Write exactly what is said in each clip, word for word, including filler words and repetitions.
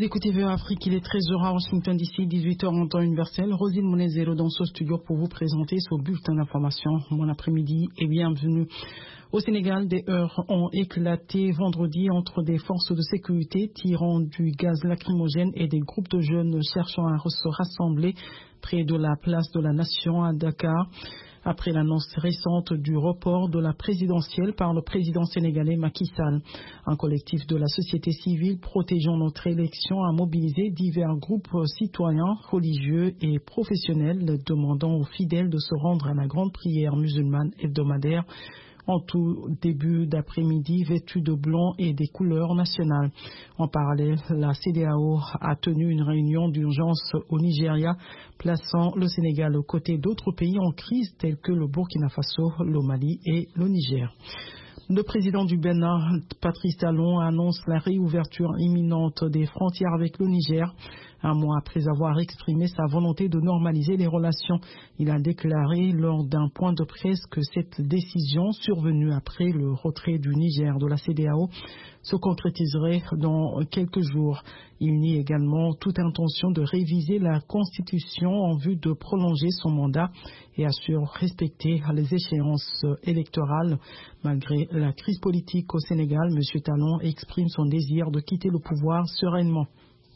écoutez V O Afrique, il est treize heures à Washington D C, dix-huit heures en temps universel. Rosine Monezero dans ce studio pour vous présenter ce bulletin d'information. Bon après-midi et bienvenue. Au Sénégal, des heurts ont éclaté vendredi entre des forces de sécurité tirant du gaz lacrymogène et des groupes de jeunes cherchant à se rassembler près de la place de la Nation à Dakar. Après l'annonce récente du report de la présidentielle par le président sénégalais Macky Sall. Un collectif de la société civile protégeant notre élection a mobilisé divers groupes citoyens, religieux et professionnels demandant aux fidèles de se rendre à la grande prière musulmane hebdomadaire en tout début d'après-midi vêtus de blanc et des couleurs nationales. En parallèle, la C E D E A O a tenu une réunion d'urgence au Nigeria, plaçant le Sénégal aux côtés d'autres pays en crise tels que le Burkina Faso, le Mali et le Niger. Le président du Bénin, Patrice Talon, annonce la réouverture imminente des frontières avec le Niger. Un mois après avoir exprimé sa volonté de normaliser les relations, il a déclaré lors d'un point de presse que cette décision, survenue après le retrait du Niger de la C E D E A O, se concrétiserait dans quelques jours. Il nie également toute intention de réviser la Constitution en vue de prolonger son mandat et assure respecter les échéances électorales. Malgré la crise politique au Sénégal, M. Talon exprime son désir de quitter le pouvoir sereinement.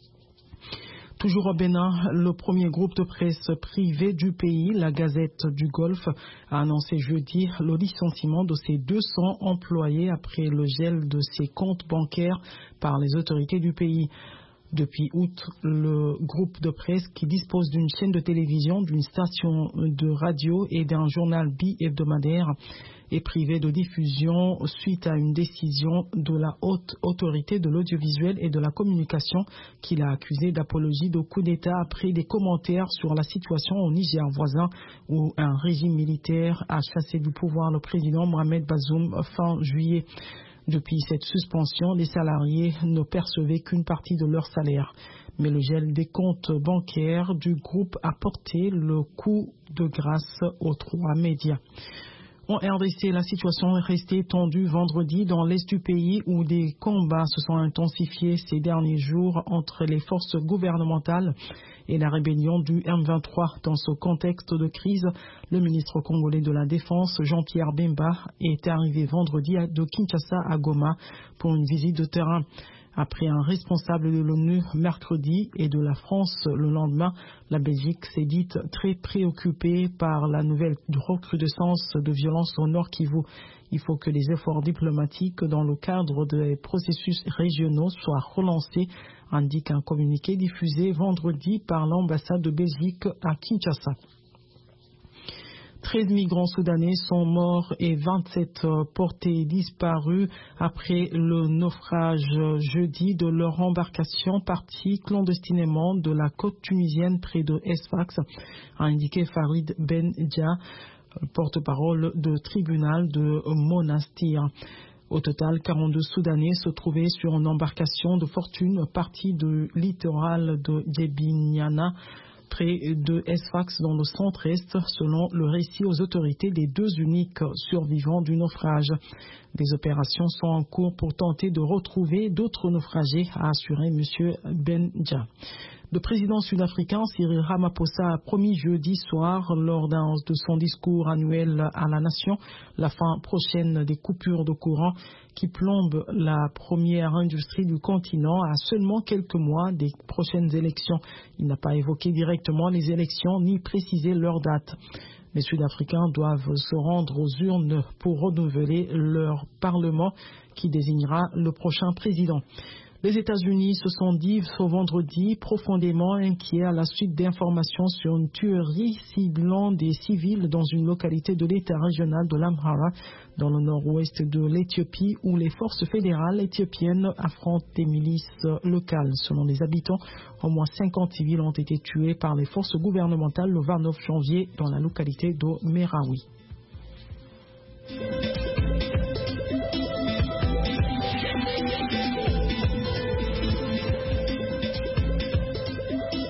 Toujours au Bénin, le premier groupe de presse privé du pays, la Gazette du Golfe, a annoncé jeudi le licenciement de ses deux cents employés après le gel de ses comptes bancaires par les autorités du pays. Depuis août, le groupe de presse, qui dispose d'une chaîne de télévision, d'une station de radio et d'un journal bi-hebdomadaire, est privé de diffusion suite à une décision de la haute autorité de l'audiovisuel et de la communication qui l'a accusé d'apologie de coup d'État après des commentaires sur la situation au Niger voisin où un régime militaire a chassé du pouvoir le président Mohamed Bazoum fin juillet. Depuis cette suspension, les salariés ne percevaient qu'une partie de leur salaire. Mais le gel des comptes bancaires du groupe a porté le coup de grâce aux trois médias. En R D C, la situation est restée tendue vendredi dans l'est du pays où des combats se sont intensifiés ces derniers jours entre les forces gouvernementales et la rébellion du M vingt-trois. Dans ce contexte de crise, le ministre congolais de la Défense, Jean-Pierre Bemba, est arrivé vendredi de Kinshasa à Goma pour une visite de terrain. Après un responsable de l'ONU mercredi et de la France le lendemain, la Belgique s'est dite très préoccupée par la nouvelle recrudescence de violence au Nord Kivu. Il faut que les efforts diplomatiques dans le cadre des processus régionaux soient relancés, indique un communiqué diffusé vendredi par l'ambassade de Belgique à Kinshasa. treize migrants soudanais sont morts et vingt-sept portés disparus après le naufrage jeudi de leur embarcation partie clandestinement de la côte tunisienne près de Sfax, a indiqué Farid Benja, porte-parole du tribunal de Monastir. Au total, quarante-deux Soudanais se trouvaient sur une embarcation de fortune partie du littoral de Djebinyana, près de Sfax dans le centre-est, selon le récit aux autorités des deux uniques survivants du naufrage. Des opérations sont en cours pour tenter de retrouver d'autres naufragés, a assuré M. Benja. Le président sud-africain Cyril Ramaphosa a promis jeudi soir, lors d'un de son discours annuel à la nation, la fin prochaine des coupures de courant qui plombent la première industrie du continent à seulement quelques mois des prochaines élections. Il n'a pas évoqué directement les élections ni précisé leur date. Les Sud-Africains doivent se rendre aux urnes pour renouveler leur parlement qui désignera le prochain président. Les États-Unis se sont dit ce vendredi profondément inquiets à la suite d'informations sur une tuerie ciblant des civils dans une localité de l'État régional de l'Amhara, dans le nord-ouest de l'Éthiopie, où les forces fédérales éthiopiennes affrontent des milices locales. Selon les habitants, au moins cinquante civils ont été tués par les forces gouvernementales le vingt-neuf janvier dans la localité de Merawi.